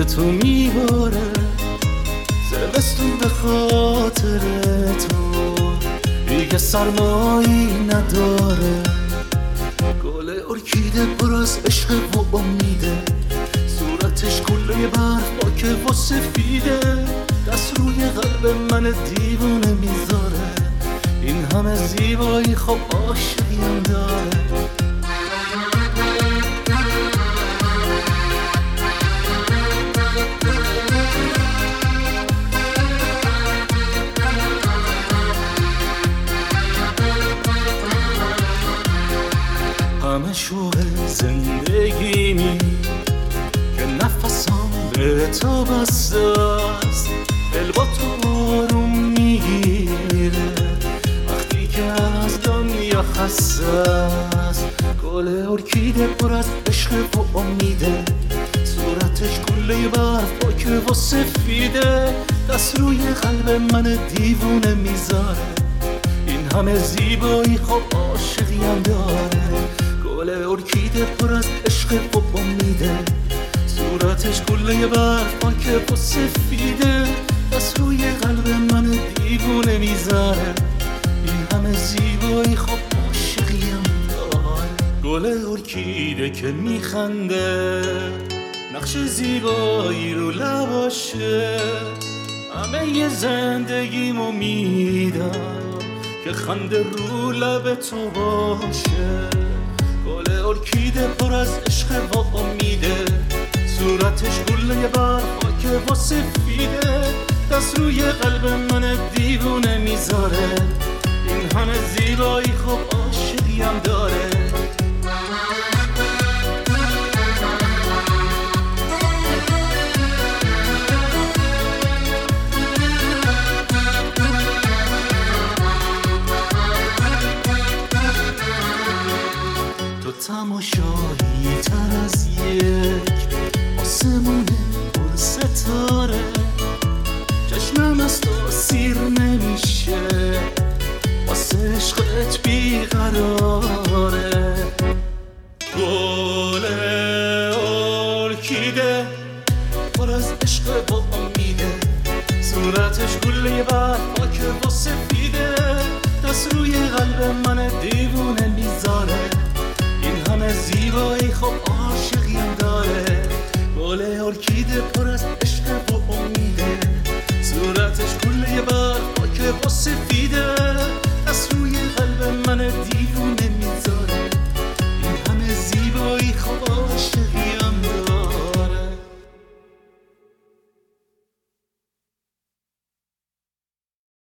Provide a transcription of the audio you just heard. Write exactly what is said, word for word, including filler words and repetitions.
تو میباره، زمستون به خاطر تو دیگه سرمایی نداره. گل ارکیده پر از عشق و امیده، صورتش کله برف پاکه و سفیده، دست روی قلب من دیوونه میذاره. این همه زیبایی خب عاشقیم داره. همه شوق زندگیمی که نفسام به تو بسته است، دل با تو آروم میگیره وقتی که از دنیا خسته است. گل ارکیده پر از عشق و امیده، صورتش کله برف پاکه و سفیده، دست روی قلب من دیوونه میذاره. این همه زیبایی خب عاشقیم داره. گل ارکیده پر از عشق و امیده، صورتش کله برف پاکه و سفیده، دست روی قلب من دیوونه میذاره. این همه زیبایی خب عاشقیم داره. گل ارکیده که میخنده، نقش زیبایی رو لباشه، همه ی زندگیمو میدم که خنده رو لب تو باشه. گل ارکیده پر از عشق و امیده، صورتش گله برف پاکه و سفیده، دست روی قلب من دیوونه میذاره. این همه زیبایی خب عاشقیم داره. تماشایی تر از یک آسمون پر ستاره، چشمم از تو سیر نمیشه، واسه عشقت بیقراره. گل ارکیده پر از عشق و امیده، صورتش گله برف پاکه و سفیده، دست روی قلب من دیوونه میذاره. این همه زیبایی خب عاشقیم داره. گل ارکیده پر از عشق و امیده، صورتش کله برف پاکه و سفیده، دست روی